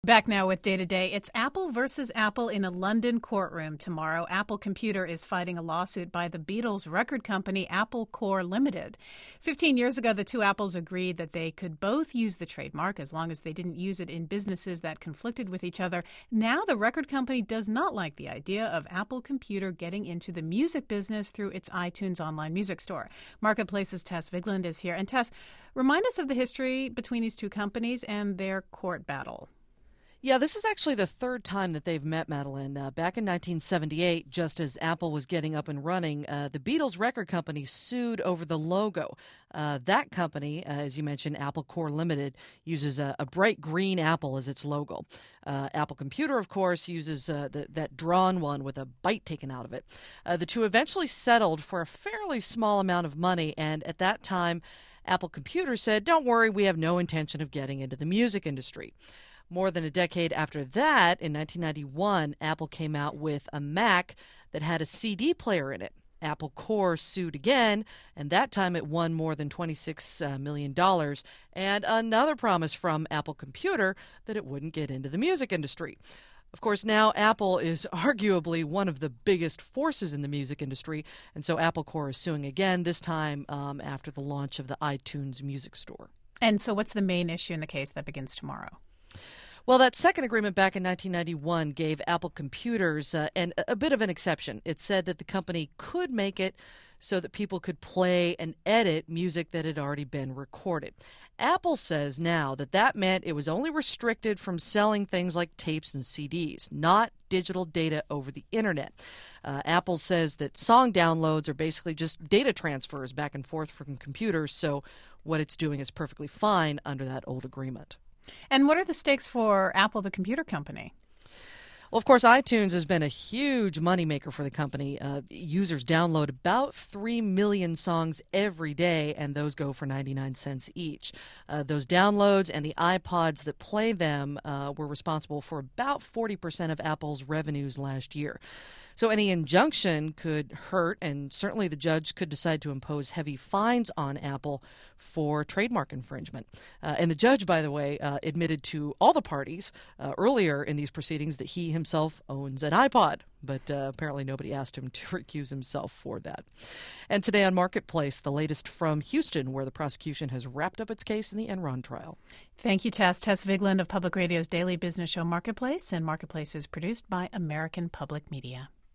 Back now with Day to Day. It's Apple versus Apple in a London courtroom tomorrow. Apple Computer is fighting a lawsuit by the Beatles record company Apple Corps Limited. 15 years ago, the two Apples agreed that they could both use the trademark as long as they didn't use it in businesses that conflicted with each other. Now the record company does not like the idea of Apple Computer getting into the music business through its iTunes online music store. Marketplace's Tess Vigland is here. And Tess, remind us of the history between these two companies and their court battle. Yeah, this is actually the third time that they've met, Madeline. Back in 1978, just as Apple was getting up and running, the Beatles record company sued over the logo. That company, as you mentioned, Apple Corps Limited, uses a bright green apple as its logo. Apple Computer, of course, uses that drawn one with a bite taken out of it. The two eventually settled for a fairly small amount of money, and at that time, Apple Computer said, "Don't worry, we have no intention of getting into the music industry." More than a decade after that, in 1991, Apple came out with a Mac that had a CD player in it. Apple Corps sued again, and that time it won more than $26 million, and another promise from Apple Computer that it wouldn't get into the music industry. Of course, now Apple is arguably one of the biggest forces in the music industry, and so Apple Corps is suing again, this time after the launch of the iTunes Music Store. And so what's the main issue in the case that begins tomorrow? Well, that second agreement back in 1991 gave Apple Computers a bit of an exception. It said that the company could make it so that people could play and edit music that had already been recorded. Apple says now that that meant it was only restricted from selling things like tapes and CDs, not digital data over the internet. Apple says that song downloads are basically just data transfers back and forth from computers, so what it's doing is perfectly fine under that old agreement. And what are the stakes for Apple, the computer company? Well, of course, iTunes has been a huge moneymaker for the company. Users download about 3 million songs every day, and those go for 99 cents each. Those downloads and the iPods that play them were responsible for about 40% of Apple's revenues last year. So any injunction could hurt, and certainly the judge could decide to impose heavy fines on Apple for trademark infringement. And the judge, by the way, admitted to all the parties earlier in these proceedings that he himself owns an iPod, but apparently nobody asked him to recuse himself for that. And today on Marketplace, the latest from Houston, where the prosecution has wrapped up its case in the Enron trial. Thank you, Tess. Tess Vigland of Public Radio's daily business show Marketplace, and Marketplace is produced by American Public Media.